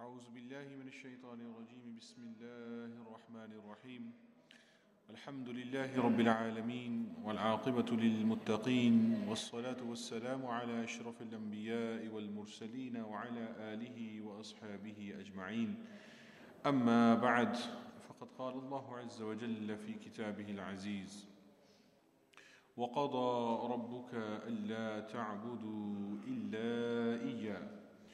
أعوذ بالله من الشيطان الرجيم بسم الله الرحمن الرحيم الحمد لله رب العالمين والعاقبة للمتقين والصلاة والسلام على أشرف الأنبياء والمرسلين وعلى آله وأصحابه أجمعين أما بعد فقد قال الله عز وجل في كتابه العزيز وقضى ربك ألا تعبدوا إلا إياه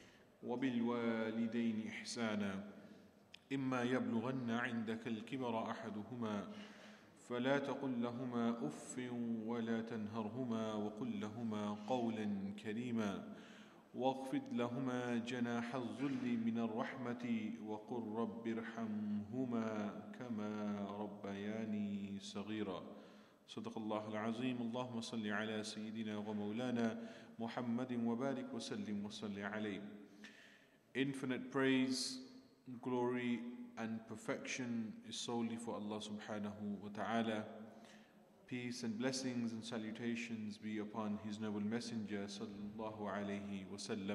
وبالوالدين إحسانا إما يبلغن عندك الكبر أحدهما فلا تقل لهما أف ولا تنهرهما وقل لهما قولا كريما واخفض لهما جناح الذل من الرحمة وقل رب ارحمهما كما ربياني صغيرا صدق الله العظيم اللهم صل على سيدنا ومولانا محمد وبارك وسلم وصل عليه. Infinite praise, glory and perfection is solely for Allah subhanahu wa ta'ala. Peace and blessings and salutations be upon His noble messenger sallallahu alayhi wa sallam.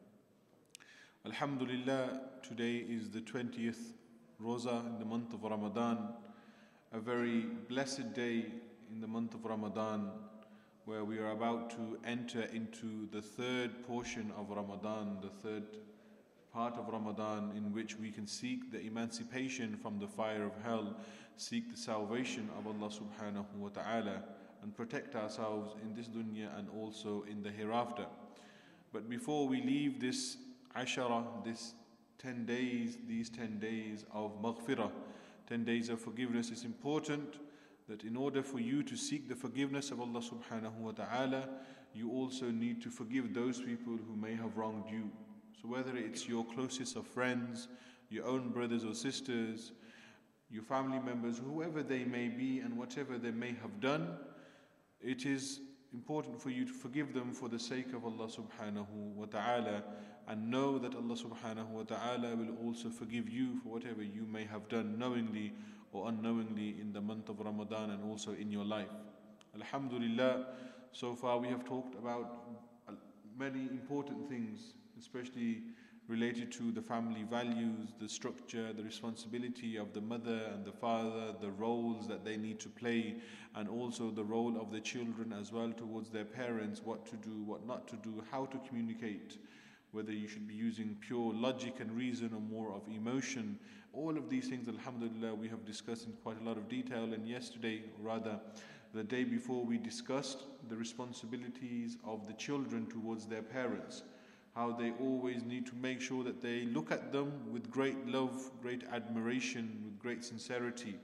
Alhamdulillah, today is the 20th Roza in the month of Ramadan, a very blessed day in the month of Ramadan, where we are about to enter into the third portion of Ramadan, the third part of Ramadan, in which we can seek the emancipation from the fire of hell, seek the salvation of Allah subhanahu wa ta'ala, and protect ourselves in this dunya and also in the hereafter. But before we leave this ashara, these 10 days of maghfirah, 10 days of forgiveness, it's important that in order for you to seek the forgiveness of Allah subhanahu wa ta'ala, you also need to forgive those people who may have wronged you. So whether it's your closest of friends, your own brothers or sisters, your family members, whoever they may be and whatever they may have done, it is important for you to forgive them for the sake of Allah subhanahu wa ta'ala, and know that Allah subhanahu wa ta'ala will also forgive you for whatever you may have done knowingly or unknowingly in the month of Ramadan and also in your life. Alhamdulillah, so far we have talked about many important things, especially related to the family values, the structure, the responsibility of the mother and the father, the roles that they need to play, and also the role of the children as well towards their parents, what to do, what not to do, how to communicate, whether you should be using pure logic and reason or more of emotion. All of these things, alhamdulillah, we have discussed in quite a lot of detail, and yesterday, or rather the day before, we discussed the responsibilities of the children towards their parents, how they always need to make sure that they look at them with great love, great admiration, with great sincerity,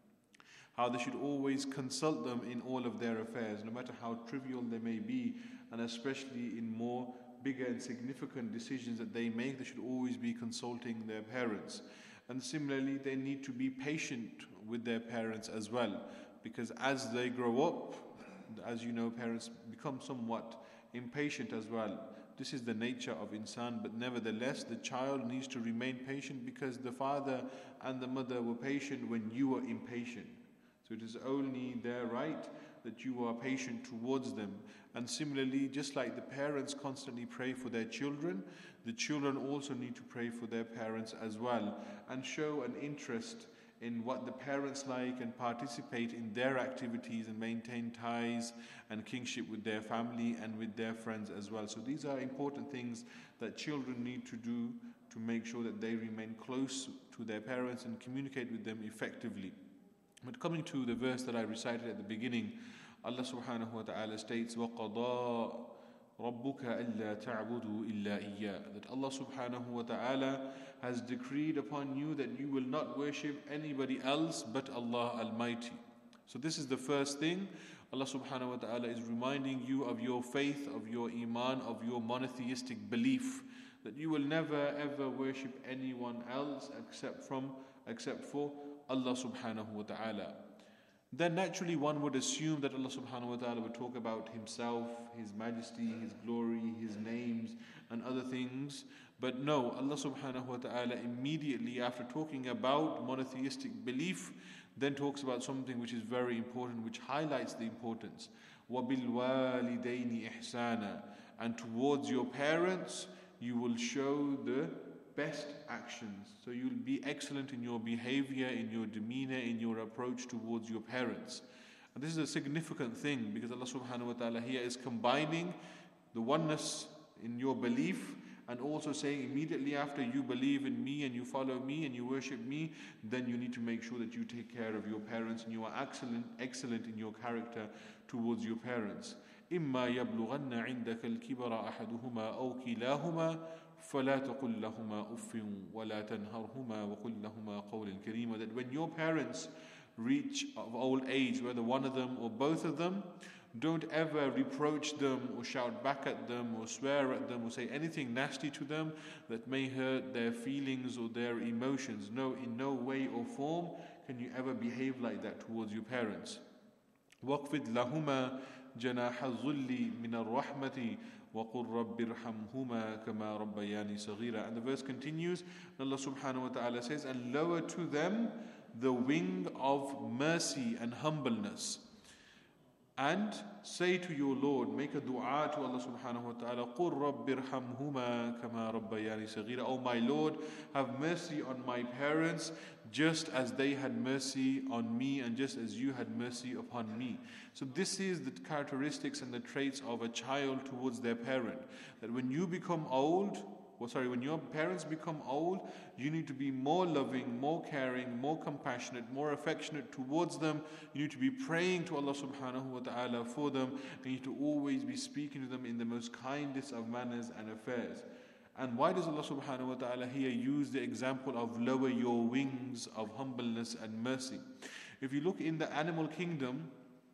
how they should always consult them in all of their affairs, no matter how trivial they may be, and especially in more bigger and significant decisions that they make, they should always be consulting their parents. And similarly, they need to be patient with their parents as well, because as they grow up, as you know, parents become somewhat impatient as well. This is the nature of insan, but nevertheless, the child needs to remain patient because the father and the mother were patient when you were impatient. So it is only their right that you are patient towards them. And similarly, just like the parents constantly pray for their children, the children also need to pray for their parents as well, and show an interest in what the parents like and participate in their activities and maintain ties and kingship with their family and with their friends as well. So these are important things that children need to do to make sure that they remain close to their parents and communicate with them effectively. But coming to the verse that I recited at the beginning, Allah subhanahu wa ta'ala states, وَقَضَى رَبُّكَ أَلَّا تَعْبُدُوا إِلَّا إِيَّاهُ, that Allah subhanahu wa ta'ala has decreed upon you that you will not worship anybody else but Allah Almighty. So this is the first thing. Allah subhanahu wa ta'ala is reminding you of your faith, of your iman, of your monotheistic belief, that you will never ever worship anyone else except for Allah subhanahu wa ta'ala. Then naturally one would assume that Allah subhanahu wa ta'ala would talk about Himself, His majesty, His glory, His names and other things. But no, Allah subhanahu wa ta'ala immediately after talking about monotheistic belief then talks about something which is very important, which highlights the importance. وَبِالْوَالِدَيْنِ إِحْسَانًا, and towards your parents you will show the best actions. So you'll be excellent in your behavior, in your demeanor, in your approach towards your parents. And this is a significant thing because Allah subhanahu wa ta'ala here is combining the oneness in your belief and also saying immediately after you believe in me and you follow me and you worship me, then you need to make sure that you take care of your parents and you are excellent in your character towards your parents. إما يبلغن عندك الكبر أحدهما أو كلاهما فلا تقل لهما أف ولا تنهرهما وقل لهما قولا كريما. That when your parents reach of old age, whether one of them or both of them, don't ever reproach them or shout back at them or swear at them or say anything nasty to them that may hurt their feelings or their emotions. No, in no way or form can you ever behave like that towards your parents. وَاقْفِدْ لَهُمَا جَنَاحَ الظُّلِّ مِنَ الرَّحْمَةِ وَقُلْ رَبِّ ارْحَمْهُمَا كَمَا رَبَّيَانِي صَغِيرًا. And the verse continues, and Allah subhanahu wa ta'ala says, and lower to them the wing of mercy and humbleness. And say to your Lord, make a dua to Allah subhanahu wa ta'ala, قُلْ رَبِّ ارْحَمْهُمَا كَمَا رَبَّيَانِي صَغِيرًا. Oh my Lord, have mercy on my parents just as they had mercy on me and just as you had mercy upon me. So this is the characteristics and the traits of a child towards their parent. That when you become old, when your parents become old, you need to be more loving, more caring, more compassionate, more affectionate towards them. You need to be praying to Allah subhanahu wa ta'ala for them. And you need to always be speaking to them in the most kindest of manners and affairs. And why does Allah subhanahu wa ta'ala here use the example of lower your wings of humbleness and mercy? If you look in the animal kingdom,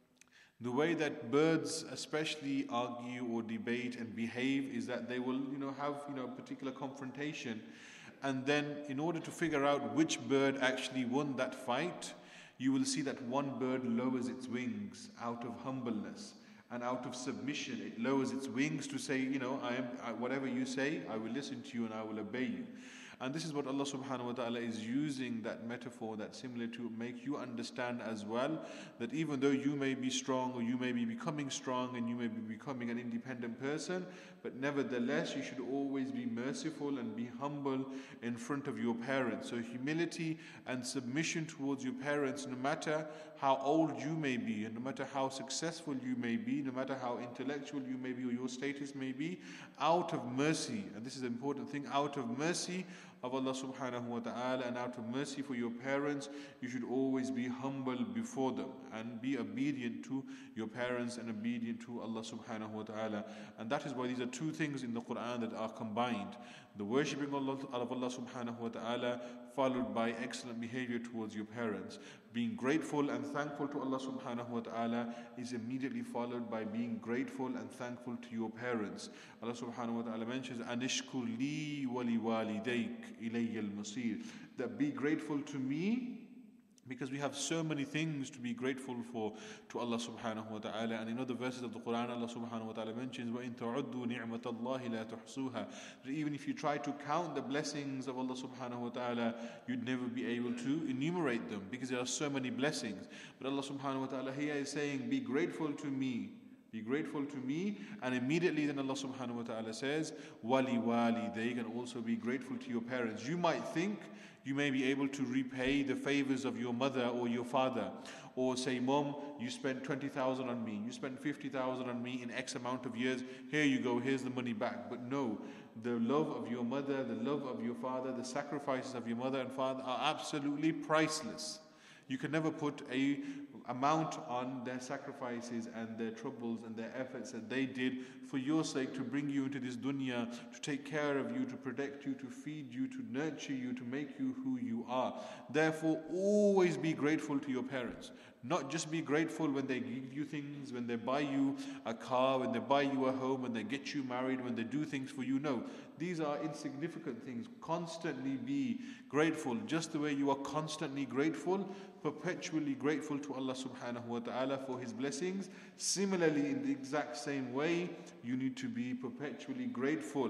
the way that birds especially argue or debate and behave is that they will, have, a particular confrontation. And then in order to figure out which bird actually won that fight, you will see that one bird lowers its wings out of humbleness and out of submission. It lowers its wings to say, whatever you say, I will listen to you and I will obey you. And this is what Allah subhanahu wa ta'ala is using that metaphor, that similar, to make you understand as well, that even though you may be strong or you may be becoming strong and you may be becoming an independent person, but nevertheless you should always be merciful and be humble in front of your parents. So humility and submission towards your parents, no matter how old you may be and no matter how successful you may be, no matter how intellectual you may be or your status may be, out of mercy, and this is the important thing, out of mercy of Allah subhanahu wa ta'ala and out of mercy for your parents, you should always be humble before them and be obedient to your parents and obedient to Allah subhanahu wa ta'ala. And that is why these are two things in the Quran that are combined. The worshipping of Allah subhanahu wa ta'ala followed by excellent behavior towards your parents. Being grateful and thankful to Allah subhanahu wa ta'ala is immediately followed by being grateful and thankful to your parents. Allah subhanahu wa ta'ala mentions, Anishkur li wali walidayk ilayya al-masir. That be grateful to me, because we have so many things to be grateful for to Allah subhanahu wa ta'ala. And in other verses of the Quran, Allah subhanahu wa ta'ala mentions, وَإِن تَعُدُّوا نِعْمَةَ اللَّهِ لَا تُحْصُوهَا. That even if you try to count the blessings of Allah subhanahu wa ta'ala, you'd never be able to enumerate them because there are so many blessings. But Allah subhanahu wa ta'ala here is saying, be grateful to me. Be grateful to me. And immediately then Allah subhanahu wa ta'ala says, wali they can also be grateful to your parents. You might think you may be able to repay the favors of your mother or your father, or say, Mom, you spent 20,000 on me, you spent 50,000 on me in X amount of years, here you go, here's the money back. But no, the love of your mother, the love of your father, the sacrifices of your mother and father are absolutely priceless. You can never put a amount on their sacrifices and their troubles and their efforts that they did for your sake to bring you into this dunya, to take care of you, to protect you, to feed you, to nurture you, to make you who you are. Therefore, always be grateful to your parents. Not just be grateful when they give you things, when they buy you a car, when they buy you a home, when they get you married, when they do things for you. No, these are insignificant things. Constantly be grateful, just the way you are constantly grateful, perpetually grateful to Allah subhanahu wa ta'ala for His blessings. Similarly, in the exact same way, you need to be perpetually grateful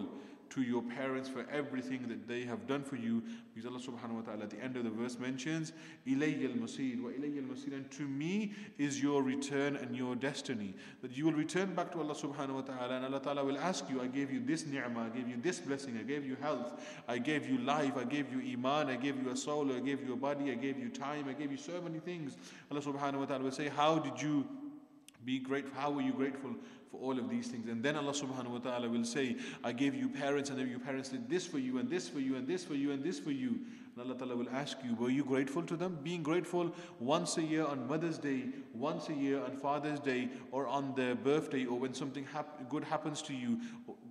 to your parents for everything that they have done for you, because Allah subhanahu wa ta'ala at the end of the verse mentions, إِلَيَّ الْمَصِيرُ وَإِلَيَّ الْمَصِيرُ, and to me is your return and your destiny. That you will return back to Allah subhanahu wa ta'ala, and Allah ta'ala will ask you, I gave you this ni'mah, I gave you this blessing, I gave you health, I gave you life, I gave you iman, I gave you a soul, I gave you a body, I gave you time, I gave you so many things. Allah subhanahu wa ta'ala will say, how did you be grateful? How were you grateful for all of these things? And then Allah subhanahu wa ta'ala will say, I gave you parents, and then your parents did this for you, and this for you, and this for you, and this for you. And Allah ta'ala will ask you, were you grateful to them? Being grateful once a year on Mother's Day, once a year on Father's Day, or on their birthday, or when something good happens to you,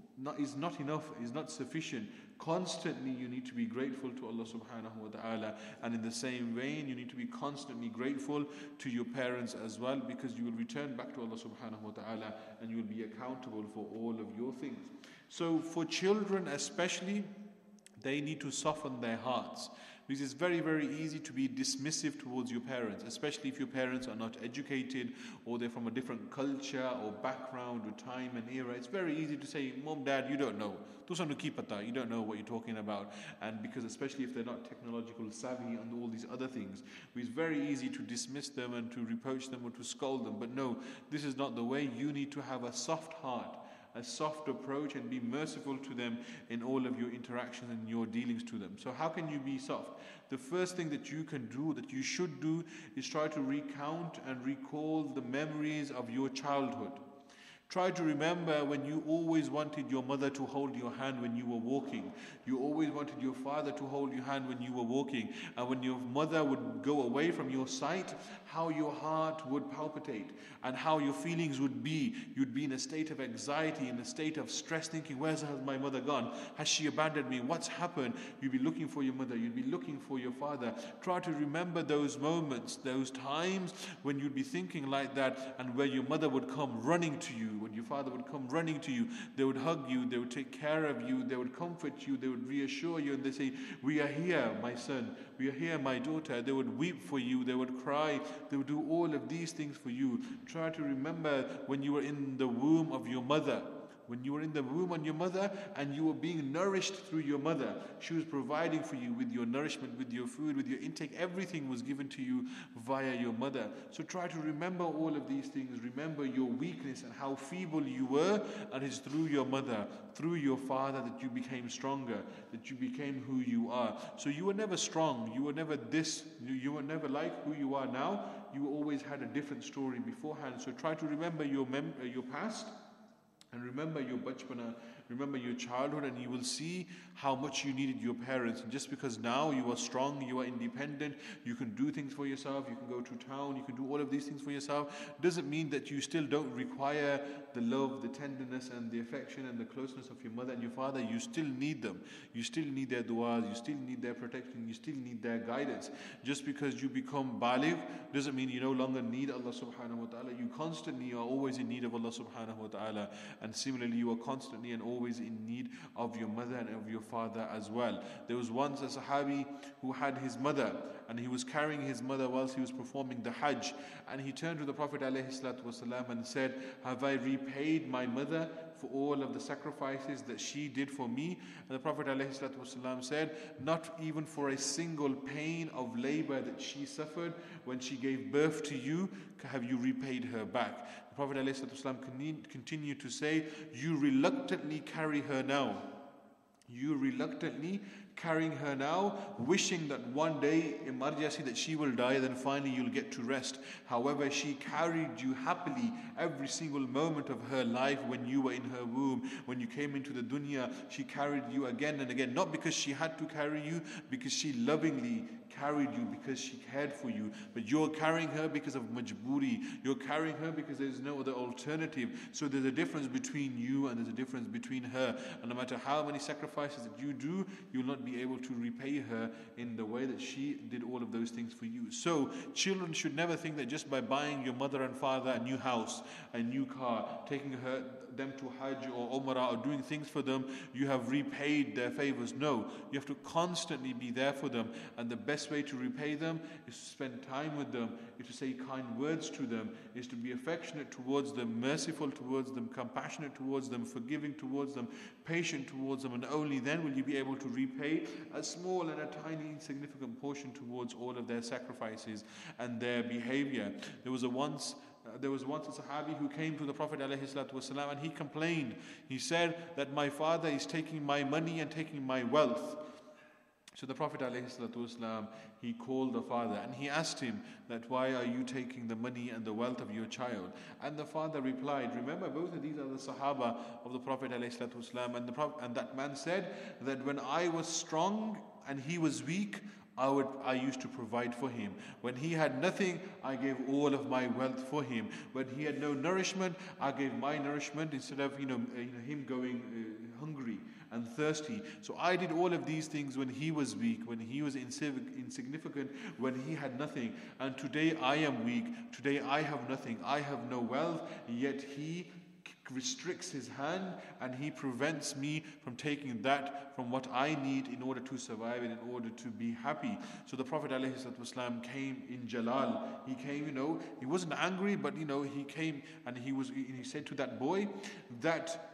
is not enough, is not sufficient. Constantly you need to be grateful to Allah subhanahu wa ta'ala, and in the same vein you need to be constantly grateful to your parents as well, because you will return back to Allah subhanahu wa ta'ala and you will be accountable for all of your things. So for children especially, they need to soften their hearts, because it's very, very easy to be dismissive towards your parents, especially if your parents are not educated or they're from a different culture or background or time and era. It's very easy to say, Mom, Dad, you don't know. You don't know what you're talking about. And because especially if they're not technological savvy and all these other things, it's very easy to dismiss them and to reproach them or to scold them. But no, this is not the way. You need to have a soft heart, a soft approach, and be merciful to them in all of your interactions and your dealings to them. So how can you be soft? The first thing that you can do, that you should do, is try to recount and recall the memories of your childhood. Try to remember when you always wanted your mother to hold your hand when you were walking. You always wanted your father to hold your hand when you were walking. And when your mother would go away from your sight, how your heart would palpitate and how your feelings would be. You'd be in a state of anxiety, in a state of stress, thinking, where has my mother gone? Has she abandoned me? What's happened? You'd be looking for your mother. You'd be looking for your father. Try to remember those moments, those times when you'd be thinking like that, and where your mother would come running to you, when your father would come running to you. They would hug you, they would take care of you, they would comfort you, they would reassure you, and they say, we are here, my son, we are here, my daughter. They would weep for you, they would cry, they would do all of these things for you. Try to remember when you were in the womb of your mother. When you were in the womb on your mother and you were being nourished through your mother, she was providing for you with your nourishment, with your food, with your intake. Everything was given to you via your mother. So try to remember all of these things. Remember your weakness and how feeble you were, and it's through your mother, through your father, that you became stronger, that you became who you are. So you were never strong. You were never this. You were never like who you are now. You always had a different story beforehand. So try to remember your past. And remember your bachpana, remember your childhood, and you will see how much you needed your parents. And just because now you are strong, you are independent, you can do things for yourself, you can go to town, you can do all of these things for yourself, doesn't mean that you still don't require the love, the tenderness, and the affection and the closeness of your mother and your father. You still need them. You still need their du'as, you still need their protection, you still need their guidance. Just because you become baligh doesn't mean you no longer need Allah subhanahu wa ta'ala. You constantly are always in need of Allah subhanahu wa ta'ala. And similarly, you are constantly and always in need of your mother and of your father as well. There was once a Sahabi who had his mother, and he was carrying his mother whilst he was performing the Hajj. And he turned to the Prophet ﷺ and said, have I repaid my mother for all of the sacrifices that she did for me? And the Prophet ﷺ said, not even for a single pain of labor that she suffered when she gave birth to you have you repaid her back. The Prophet ﷺ continued to say, you reluctantly carry her now. You reluctantly carrying her now, wishing that one day, emergency, that she will die, then finally you'll get to rest. However, she carried you happily every single moment of her life when you were in her womb. When you came into the dunya, she carried you again and again, not because she had to carry you, because she lovingly carried you, because she cared for you. But you're carrying her because of majburi. You're carrying her because there's no other alternative. So there's a difference between you and there's a difference between her. And no matter how many sacrifices that you do, you'll not be able to repay her in the way that she did all of those things for you. So children should never think that just by buying your mother and father a new house, a new car, taking them to Hajj or Umrah or doing things for them, you have repaid their favors. No, you have to constantly be there for them. And the best way to repay them is to spend time with them, is to say kind words to them, is to be affectionate towards them, merciful towards them, compassionate towards them, forgiving towards them, patient towards them, and only then will you be able to repay a small and a tiny insignificant portion towards all of their sacrifices and their behavior. There was once a Sahabi who came to the Prophet ﷺ and he complained. He said that my father is taking my money and taking my wealth. So the Prophet ﷺ, he called the father and he asked him that why are you taking the money and the wealth of your child? And the father replied, remember both of these are the Sahaba of the Prophet ﷺ, and that man said that when I was strong and he was weak, I used to provide for him. When he had nothing, I gave all of my wealth for him. When he had no nourishment, I gave my nourishment instead of him going hungry and thirsty. So I did all of these things when he was weak, when he was insignificant, when he had nothing. And today I am weak. Today I have nothing. I have no wealth. Yet he restricts his hand and he prevents me from taking that from what I need in order to survive and in order to be happy. So the Prophet ﷺ came in Jalal. He came, he wasn't angry, but he came and he said to that boy that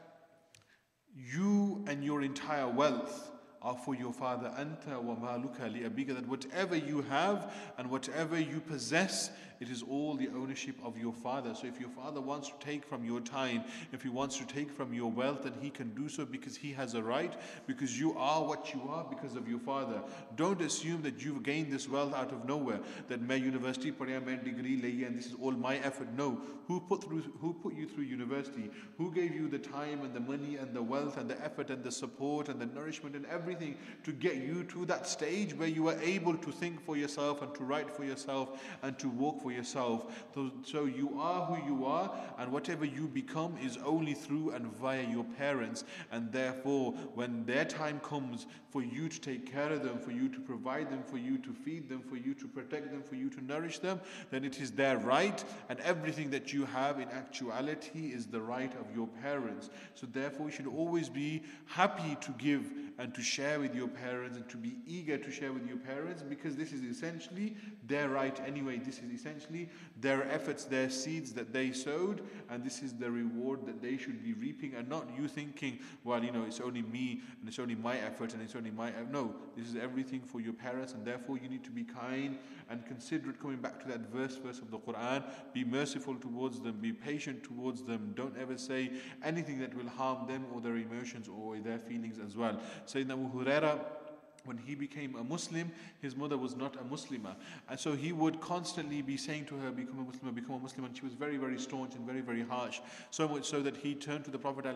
you and your entire wealth are for your father. Anta wa maluka li abika, that whatever you have and whatever you possess, it is all the ownership of your father. So if your father wants to take from your time, if he wants to take from your wealth, then he can do so because he has a right, because you are what you are because of your father. Don't assume that you've gained this wealth out of nowhere, that my university padya, my degree layi, and this is all my effort. No. Who put you through university? Who gave you the time and the money and the wealth and the effort and the support and the nourishment and everything to get you to that stage where you are able to think for yourself and to write for yourself and to walk for yourself? So you are who you are, and whatever you become is only through and via your parents. And therefore, when their time comes for you to take care of them, for you to provide them, for you to feed them, for you to protect them, for you to nourish them, then it is their right, and everything that you have in actuality is the right of your parents. So therefore, you should always be happy to give and to share with your parents and to be eager to share with your parents, because this is essentially their right anyway. This is essentially their efforts, their seeds that they sowed, and this is the reward that they should be reaping, and not you thinking, well, it's only me and it's only my effort and it's only my effort. No, this is everything for your parents, and therefore you need to be kind and considerate. Coming back to that verse of the Quran, be merciful towards them, be patient towards them. Don't ever say anything that will harm them or their emotions or their feelings as well. Sayyidina Abu Huraira, when he became a Muslim, his mother was not a Muslimah. And so he would constantly be saying to her, become a Muslim. And she was very, very staunch and very, very harsh. So much so that he turned to the Prophet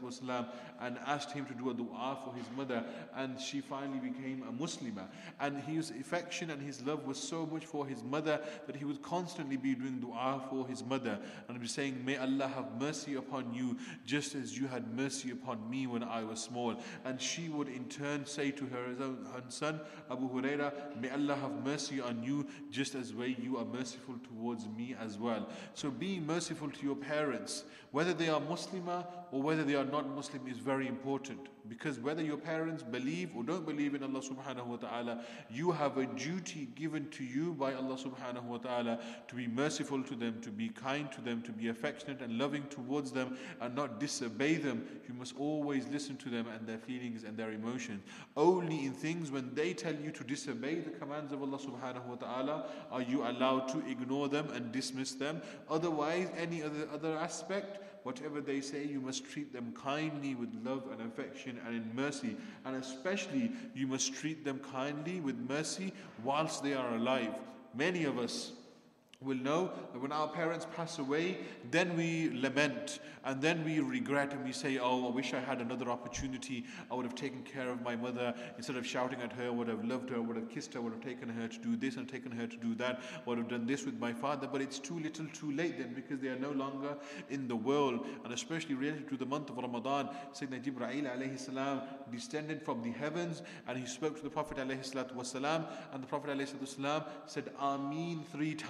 ﷺ and asked him to do a dua for his mother. And she finally became a Muslimah. And his affection and his love was so much for his mother that he would constantly be doing dua for his mother. And be saying, may Allah have mercy upon you, just as you had mercy upon me when I was small. And she would in turn say to her own son, Abu Huraira, may Allah have mercy on you just as way you are merciful towards me as well. So being merciful to your parents, whether they are Muslimah or whether they are not Muslim, is very important. Because whether your parents believe or don't believe in Allah subhanahu wa ta'ala, you have a duty given to you by Allah subhanahu wa ta'ala to be merciful to them, to be kind to them, to be affectionate and loving towards them, and not disobey them. You must always listen to them and their feelings and their emotions. Only in things when they tell you to disobey the commands of Allah subhanahu wa ta'ala are you allowed to ignore them and dismiss them. Otherwise, any other aspect, whatever they say, you must treat them kindly with love and affection and in mercy. And especially, you must treat them kindly with mercy whilst they are alive. Many of us will know that when our parents pass away, then we lament and then we regret and we say, oh, I wish I had another opportunity. I would have taken care of my mother. Instead of shouting at her, I would have loved her, would have kissed her, would have taken her to do this and taken her to do that, would have done this with my father. But it's too little too late then, because they are no longer in the world. And especially related to the month of Ramadan, Sayyidina Jibreel alayhi salam descended from the heavens and he spoke to the Prophet alayhi salatu wasalam, and the Prophet alayhi salatu wasalam said Ameen 3 times.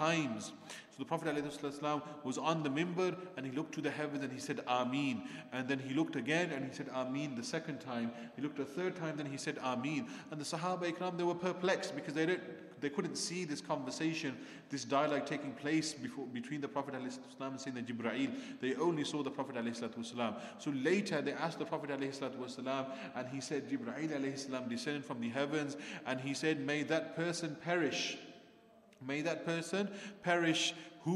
heavens. So the Prophet ﷺ was on the minbar and he looked to the heavens and he said Ameen. And then he looked again and he said Ameen the second time. He looked a third time, then he said Ameen. And the Sahaba Ikram, they were perplexed because they couldn't see this conversation, this dialogue taking place between the Prophet ﷺ and Sayyidina Jibreel. They only saw the Prophet ﷺ. So later they asked the Prophet ﷺ and he said, Jibreel ﷺ descended from the heavens and he said, may that person perish. May that person perish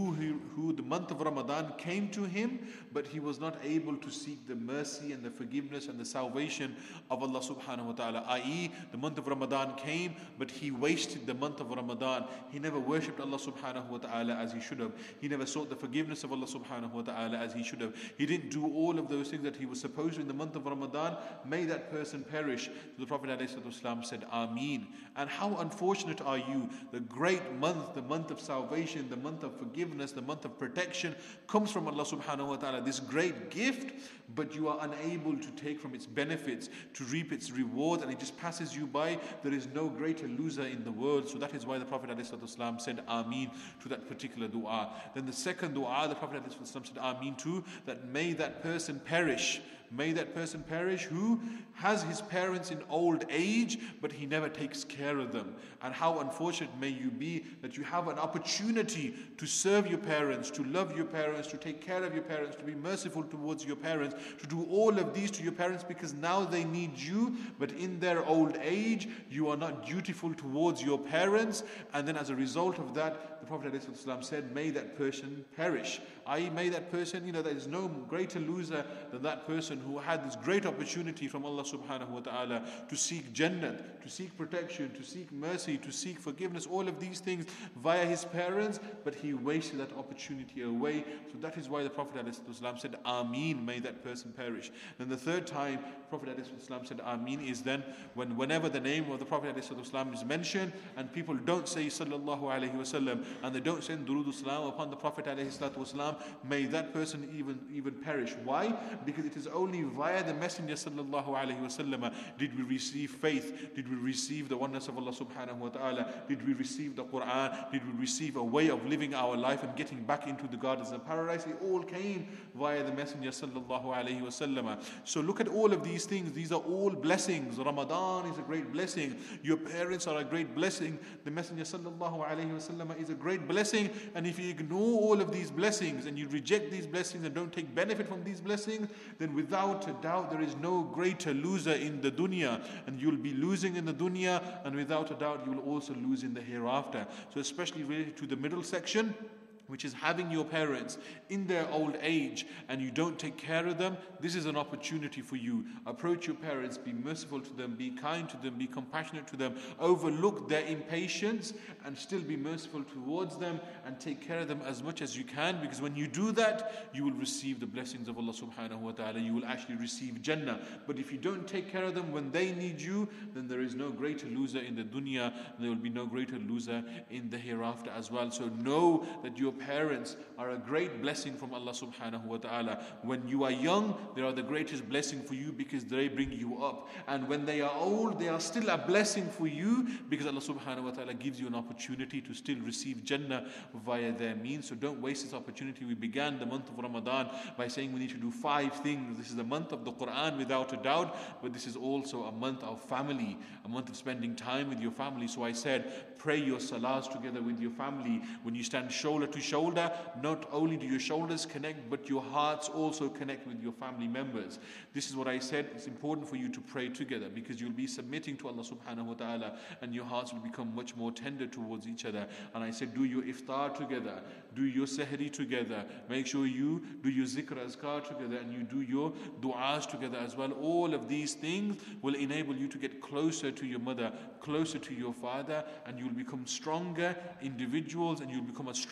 who the month of Ramadan came to him, but he was not able to seek the mercy and the forgiveness and the salvation of Allah subhanahu wa ta'ala. I.e., the month of Ramadan came, but he wasted the month of Ramadan. He never worshipped Allah subhanahu wa ta'ala as he should have. He never sought the forgiveness of Allah subhanahu wa ta'ala as he should have. He didn't do all of those things that he was supposed to in the month of Ramadan. May that person perish. So the Prophet ﷺ said, Ameen. And how unfortunate are you? The great month, the month of salvation, the month of forgiveness, the month of protection comes from Allah subhanahu wa ta'ala. This great gift, but you are unable to take from its benefits, to reap its reward, and it just passes you by. There is no greater loser in the world. So that is why the Prophet ﷺ said Ameen to that particular dua. Then the second dua, the Prophet ﷺ said Ameen to, that may that person perish. May that person perish who has his parents in old age, but he never takes care of them. And how unfortunate may you be that you have an opportunity to serve your parents, to love your parents, to take care of your parents, to be merciful towards your parents, to do all of these to your parents because now they need you, but in their old age, you are not dutiful towards your parents. And then as a result of that, the Prophet ﷺ said, may that person perish. I.e., may that person, there is no greater loser than that person who had this great opportunity from Allah subhanahu wa ta'ala to seek Jannah, to seek protection, to seek mercy, to seek forgiveness, all of these things via his parents, but he wasted that opportunity away. So that is why the Prophet ﷺ said, Ameen, may that person perish. Then the third time Prophet ﷺ said Ameen is then whenever the name of the Prophet ﷺ is mentioned and people don't say Sallallahu Alaihi Wasallam and they don't send Durood Salam upon the Prophet ﷺ, may that person even perish. Why? Because it is only via the Messenger Sallallahu Alaihi Wasallam did we receive faith, did we receive the oneness of Allah Subhanahu Wa Ta'ala, did we receive the Quran, did we receive a way of living our life and getting back into the gardens of paradise. It all came via the Messenger Sallallahu Alaihi Wasallam. So look at all of these things. These are all blessings. Ramadan is a great blessing. Your parents are a great blessing. The Messenger Sallallahu Alaihi Wasallam is a great blessing. And if you ignore all of these blessings and you reject these blessings and don't take benefit from these blessings, then without a doubt there is no greater loser in the dunya, and you'll be losing in the dunya, and without a doubt you will also lose in the hereafter. So especially related to the middle section, which is having your parents in their old age and you don't take care of them, this is an opportunity for you. Approach your parents, be merciful to them, be kind to them, be compassionate to them, overlook their impatience and still be merciful towards them and take care of them as much as you can, because when you do that, you will receive the blessings of Allah subhanahu wa ta'ala. You will actually receive Jannah. But if you don't take care of them when they need you, then there is no greater loser in the dunya, and there will be no greater loser in the hereafter as well. So know that your parents are a great blessing from Allah subhanahu wa ta'ala. When you are young, they are the greatest blessing for you because they bring you up. And when they are old, they are still a blessing for you because Allah subhanahu wa ta'ala gives you an opportunity to still receive Jannah via their means. So don't waste this opportunity. We began the month of Ramadan by saying we need to do 5 things. This is the month of the Quran without a doubt, but this is also a month of family, a month of spending time with your family. So I said, pray your salahs together with your family. When you stand shoulder to shoulder, not only do your shoulders connect, but your hearts also connect with your family members. This is what I said. It's important for you to pray together because you'll be submitting to Allah subhanahu wa ta'ala and your hearts will become much more tender towards each other. And I said, do your iftar together, do your sahri together, make sure you do your zikr azkar together and you do your du'as together as well. All of these things will enable you to get closer to your mother, closer to your father, and you'll become stronger individuals and you'll become a stronger family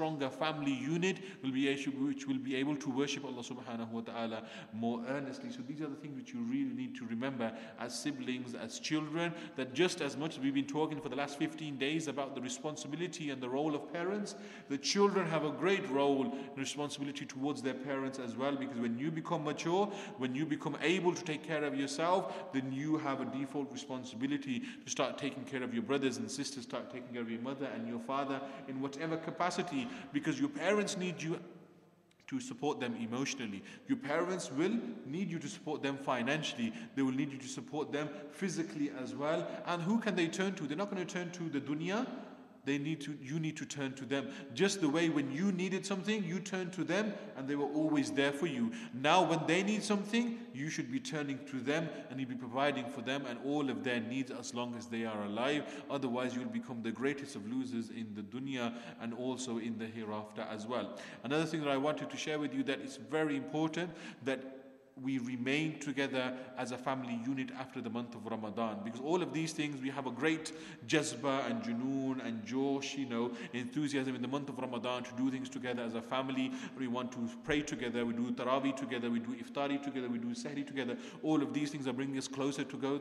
family unit which will be able to worship Allah subhanahu wa ta'ala more earnestly. So these are the things which you really need to remember as siblings, as children, that just as much as we've been talking for the last 15 days about the responsibility and the role of parents, the children have a great role and responsibility towards their parents as well, because when you become mature, when you become able to take care of yourself, then you have a default responsibility to start taking care of your brothers and sisters, start taking care of your mother and your father in whatever capacity, because your parents need you to support them emotionally. Your parents will need you to support them financially. They will need you to support them physically as well. And who can they turn to? They're not going to turn to the dunya. You need to turn to them. Just the way when you needed something, you turned to them and they were always there for you. Now when they need something, you should be turning to them and you'll be providing for them and all of their needs as long as they are alive. Otherwise you'll become the greatest of losers in the dunya and also in the hereafter as well. Another thing that I wanted to share with you, that it's very important that we remain together as a family unit after the month of Ramadan, because all of these things, we have a great jazba and junoon and josh, enthusiasm in the month of Ramadan to do things together as a family. We want to pray together, we do tarawih together, we do iftari together, we do sahri together. All of these things are bringing us closer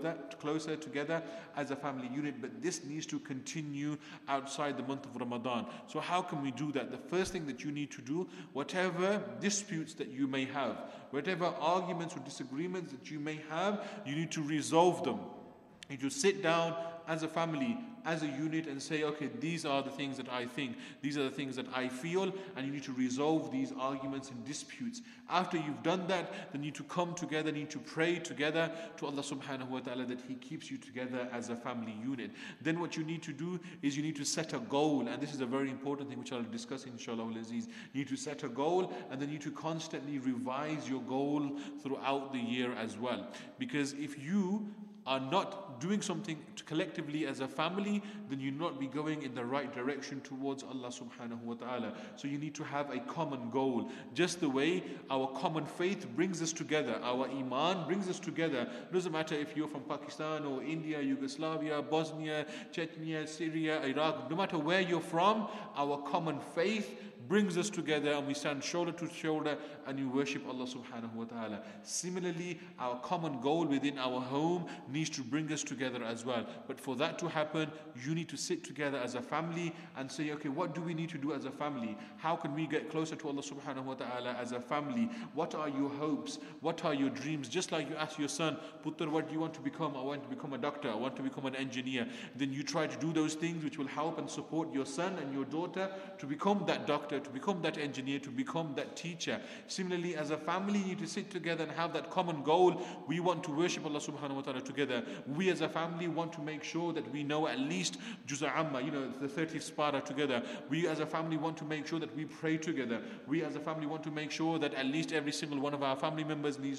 together as a family unit, but this needs to continue outside the month of Ramadan. So how can we do that? The first thing that you need to do, whatever disputes that you may have, whatever arguments or disagreements that you may have, you need to resolve them. You need to sit down as a family, as a unit, and say, okay, these are the things that I think, these are the things that I feel, and you need to resolve these arguments and disputes. After you've done that, then you need to come together, you need to pray together to Allah subhanahu wa ta'ala that He keeps you together as a family unit. Then what you need to do is you need to set a goal, and this is a very important thing which I'll discuss inshallah al-aziz. You need to set a goal, and then you need to constantly revise your goal throughout the year as well. Because if you are not doing something collectively as a family, then you'll not be going in the right direction towards Allah subhanahu wa ta'ala. So you need to have a common goal. Just the way our common faith brings us together, our iman brings us together. It doesn't matter if you're from Pakistan or India, Yugoslavia, Bosnia, Chechnya, Syria, Iraq, no matter where you're from, our common faith brings us together and we stand shoulder to shoulder and you worship Allah subhanahu wa ta'ala. Similarly, our common goal within our home needs to bring us together as well. But for that to happen, you need to sit together as a family and say, okay, what do we need to do as a family? How can we get closer to Allah subhanahu wa ta'ala as a family? What are your hopes? What are your dreams? Just like you ask your son, Putter, what do you want to become? I want to become a doctor. I want to become an engineer. Then you try to do those things which will help and support your son and your daughter to become that doctor, to become that engineer, to become that teacher. Similarly, as a family, you need to sit together and have that common goal. We want to worship Allah subhanahu wa ta'ala together. We as a family want to make sure that we know at least Juz'a Amma, the 30th Spara together. We as a family want to make sure that we pray together. We as a family want to make sure that at least every single one of our family members needs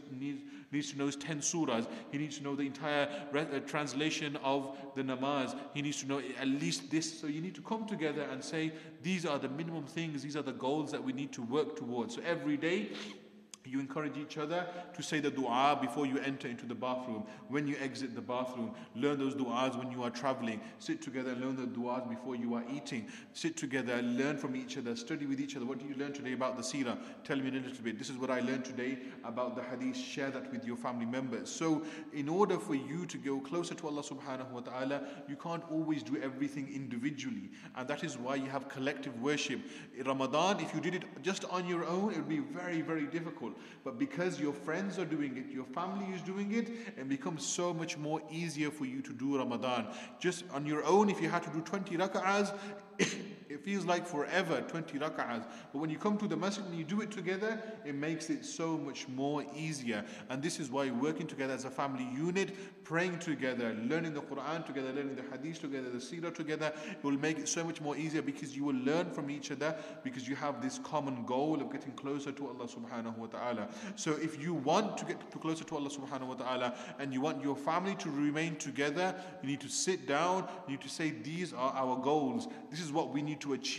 to know 10 surahs. He needs to know the entire translation of the namaz. He needs to know at least this. So you need to come together and say, these are the minimum things, these are the goals that we need to work towards. So every day, you encourage each other to say the dua before you enter into the bathroom. When you exit the bathroom, learn those du'as when you are traveling. Sit together and learn the du'as before you are eating. Sit together, learn from each other, study with each other. What did you learn today about the seerah? Tell me a little bit. This is what I learned today about the hadith. Share that with your family members. So in order for you to go closer to Allah subhanahu wa ta'ala, you can't always do everything individually. And that is why you have collective worship. In Ramadan, if you did it just on your own, it would be very, very difficult. But because your friends are doing it, your family is doing it, it becomes so much more easier for you to do Ramadan. Just on your own, if you had to do 20 rak'ahs, it feels like forever, 20 rak'ahs. But when you come to the masjid and you do it together, it makes it so much more easier. And this is why working together as a family unit, praying together, learning the Quran together, learning the hadith together, the seerah together, it will make it so much more easier because you will learn from each other, because you have this common goal of getting closer to Allah subhanahu wa ta'ala. So if you want to get closer to Allah subhanahu wa ta'ala and you want your family to remain together, you need to sit down, you need to say, these are our goals. This is what we need to achieve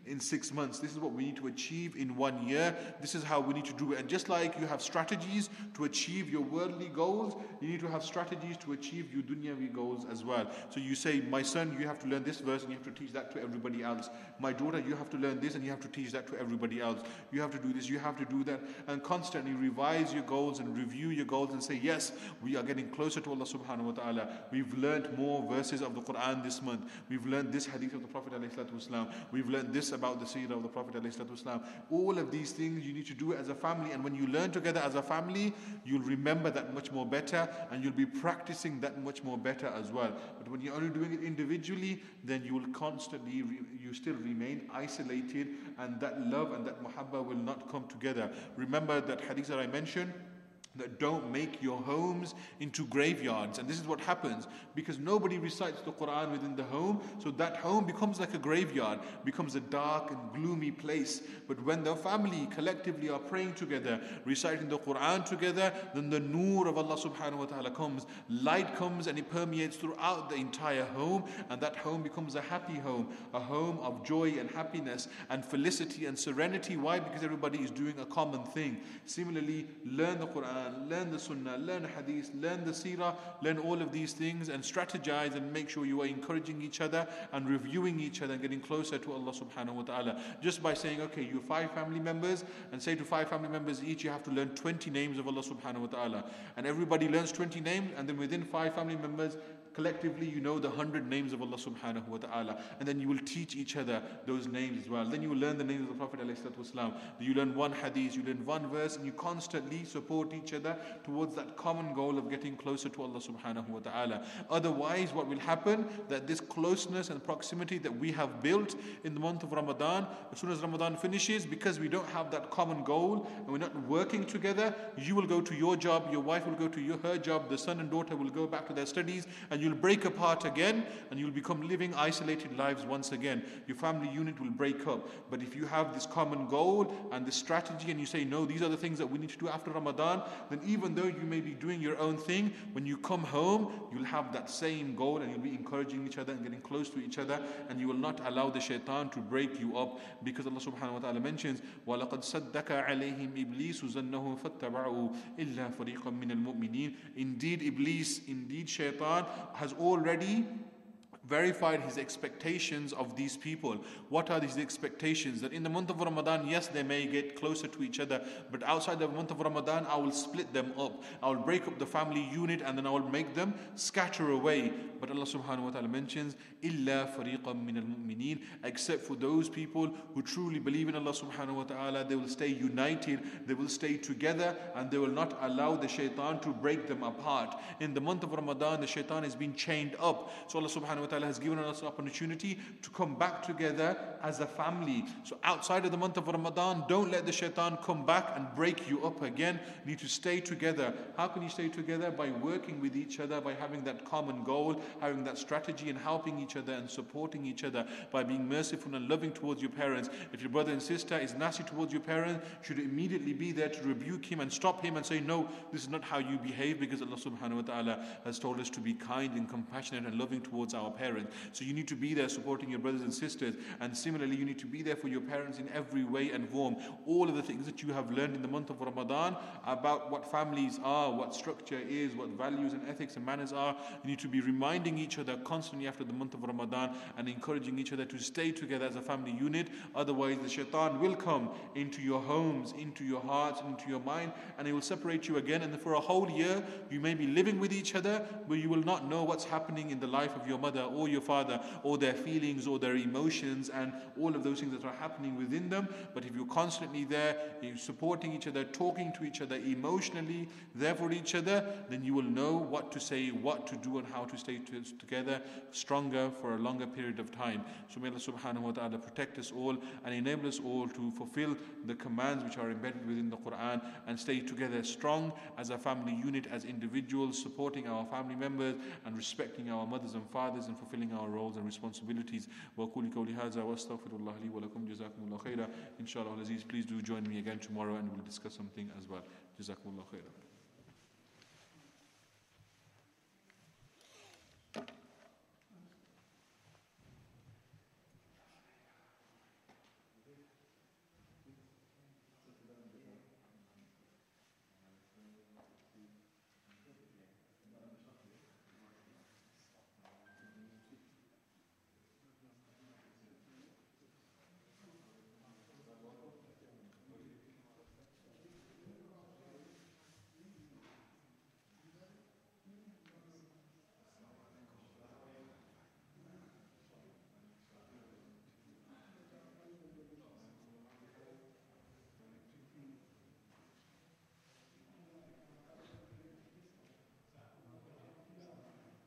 in 6 months. This is what we need to achieve in 1 year. This is how we need to do it. And just like you have strategies to achieve your worldly goals, you need to have strategies to achieve your dunyavi goals as well. So you say, my son, you have to learn this verse and you have to teach that to everybody else. My daughter, you have to learn this and you have to teach that to everybody else. You have to do this, you have to do that, and constantly revise your goals and review your goals and say, yes, we are getting closer to Allah subhanahu wa ta'ala. We've learned more verses of the Quran this month. We've learned this hadith of the Prophet ﷺ. We've learned this about the seerah of the Prophet ﷺ. All of these things you need to do it as a family, and when you learn together as a family, you'll remember that much more better, and you'll be practicing that much more better as well. But when you're only doing it individually, then you will constantly, you still remain isolated, and that love and that muhabba will not come together. Remember that hadith that I mentioned, that don't make your homes into graveyards. And this is what happens, because nobody recites the Quran within the home, so that home becomes like a graveyard, becomes a dark and gloomy place. But when the family collectively are praying together, reciting the Quran together, then the nur of Allah subhanahu wa ta'ala comes, light comes, and it permeates throughout the entire home, and that home becomes a happy home, a home of joy and happiness and felicity and serenity. Why? Because everybody is doing a common thing. Similarly, learn the Quran, learn the Sunnah, learn Hadith, learn the Seerah, learn all of these things, and strategize and make sure you are encouraging each other and reviewing each other and getting closer to Allah subhanahu wa ta'ala. Just by saying, okay, you're 5 family members, and say to 5 family members each, you have to learn 20 names of Allah subhanahu wa ta'ala. And everybody learns 20 names, and then within 5 family members, collectively you know the 100 names of Allah subhanahu wa ta'ala, and then you will teach each other those names as well. Then you will learn the names of the Prophet ﷺ. You learn one hadith, you learn one verse, and you constantly support each other towards that common goal of getting closer to Allah subhanahu wa ta'ala. Otherwise, what will happen, that this closeness and proximity that we have built in the month of Ramadan, as soon as Ramadan finishes, because we don't have that common goal and we're not working together, you will go to your job, your wife will go to her job, the son and daughter will go back to their studies, and you'll break apart again, and you'll become living isolated lives once again. Your family unit will break up. But if you have this common goal and this strategy, and you say, no, these are the things that we need to do after Ramadan, then even though you may be doing your own thing, when you come home, you'll have that same goal, and you'll be encouraging each other and getting close to each other, and you will not allow the shaitan to break you up, because Allah subhanahu wa ta'ala mentions, وَلَقَدْ صَدَّكَ عَلَيْهِمْ إِبْلِيسُ زَنَّهُ فَاتَّبَعُوا إِلَّا فَرِيقًا مِّنَ الْمُؤْمِنِينَ. Indeed, Iblis, indeed shaitan has already verified his expectations of these people. What are these expectations? That in the month of Ramadan, yes, they may get closer to each other, but outside the month of Ramadan, I will split them up. I will break up the family unit, and then I will make them scatter away. But Allah subhanahu wa ta'ala mentions, إِلَّا فَرِيقًا مِّنَ الْمُؤْمِنِينَ, except for those people who truly believe in Allah subhanahu wa ta'ala. They will stay united, they will stay together, and they will not allow the shaitan to break them apart. In the month of Ramadan, the shaitan has been chained up. So Allah subhanahu wa ta'ala has given us an opportunity to come back together as a family. So outside of the month of Ramadan, don't let the shaitan come back and break you up again. You need to stay together. How can you stay together? By working with each other, by having that common goal, having that strategy, and helping each other and supporting each other, by being merciful and loving towards your parents. If your brother and sister is nasty towards your parents, you should immediately be there to rebuke him and stop him and say, no, this is not how you behave, because Allah subhanahu wa ta'ala has told us to be kind and compassionate and loving towards our parents. So you need to be there supporting your brothers and sisters, and similarly you need to be there for your parents in every way and form. All of the things that you have learned in the month of Ramadan about what families are, what structure is, what values and ethics and manners are, you need to be reminding each other constantly after the month of Ramadan and encouraging each other to stay together as a family unit. Otherwise the shaitan will come into your homes, into your hearts, into your mind, and it will separate you again, and for a whole year you may be living with each other, but you will not know what's happening in the life of your mother or your father, or their feelings or their emotions and all of those things that are happening within them. But if you're constantly there, you're supporting each other, talking to each other emotionally, there for each other, then you will know what to say, what to do, and how to stay together stronger for a longer period of time. So may Allah subhanahu wa ta'ala protect us all and enable us all to fulfill the commands which are embedded within the Quran, and stay together strong as a family unit, as individuals, supporting our family members and respecting our mothers and fathers and fulfilling our roles and responsibilities. وَقُولِ قَوْلِ هَذَا وَأَسْتَغْفِرُ اللَّهَ لِي وَلَكُمْ جَزَاكُمُ اللَّهُ خَيْرًا. Inshallah, Aziz, please do join me again tomorrow and we'll discuss something as well. جزاكم الله خيرا.